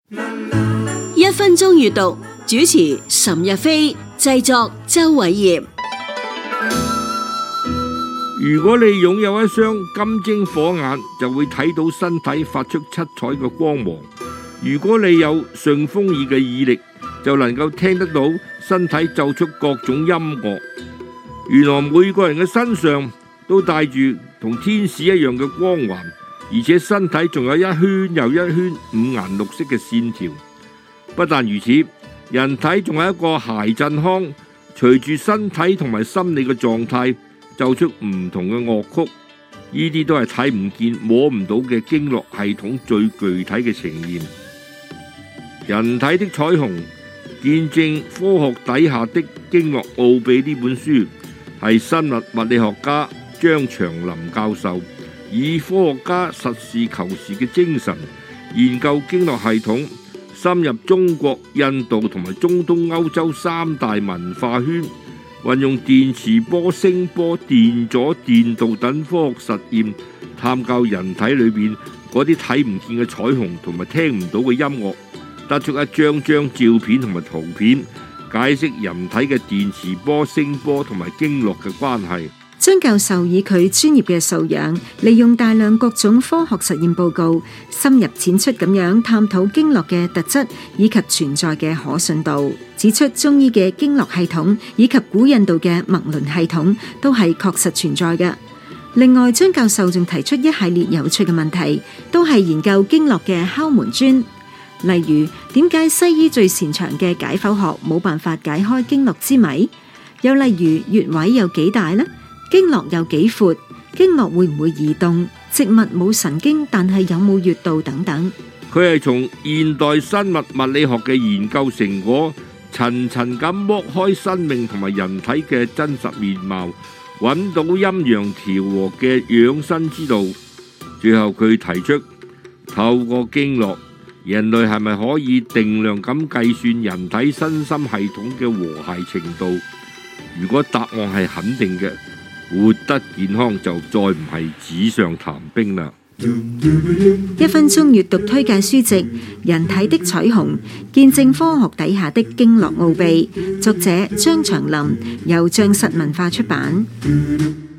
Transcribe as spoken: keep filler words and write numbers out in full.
一分鐘閱讀，主持岑日飛，製作周偉業。 如果你擁有一雙金睛火眼，就會睇到身體發出七彩嘅光芒。如果你有順風耳嘅耳力，就能夠聽得到身體奏出各種音樂。原來每個人嘅身上都帶住同天使一樣嘅光環，而且身體仲有一圈又一圈五顏六色嘅線條。不但如此，人體仲有一個諧振腔，隨住身體同埋心理嘅狀態奏出唔同嘅樂曲。呢啲都係睇唔見摸唔到嘅經絡系統最具體嘅呈現。人體的彩虹，見證科學底下的經絡奧秘呢本書，係生物物理學家張長林教授以科學家實事求是嘅精神研究經絡系統，深入中國、印度同埋中東歐洲三大文化圈，運用電磁波、聲波、電阻、電導等科學實驗，探究人體裏邊嗰啲睇唔見嘅彩虹同埋聽唔到嘅音樂，得出一張張照片同埋圖片，解釋人體嘅電磁波、聲波同埋經絡嘅關係。 張教授以佢專業嘅素養，利用大量各種科學實驗報告，深入淺出咁樣探討經絡嘅特質以及存在嘅可信度，指出中醫嘅經絡系統以及古印度嘅脈輪系統都係確實存在嘅。另外，張教授仲提出一系列有趣嘅問題，都係研究經絡嘅敲門磚。例如，點解西醫最擅長嘅解剖學冇辦法解開經絡之謎？又例如，穴位有幾大呢？經絡有幾闊？經絡會唔會移動？植物冇神經，但係有冇穴道等等？ 佢係從現代生物物理學嘅研究成果，層層咁剝開生命同埋人體嘅真實面貌，揾到陰陽調和嘅養生之道。最後佢提出，透過經絡，人類係咪可以定量咁計算人體身心系統嘅和諧程度？如果答案係肯定嘅，活得健康就再唔係紙上談兵啦。 一分鐘閱讀推介書籍《人體的彩虹》，見證科學底下的經絡奧秘，作者張長林，由匠實文化出版。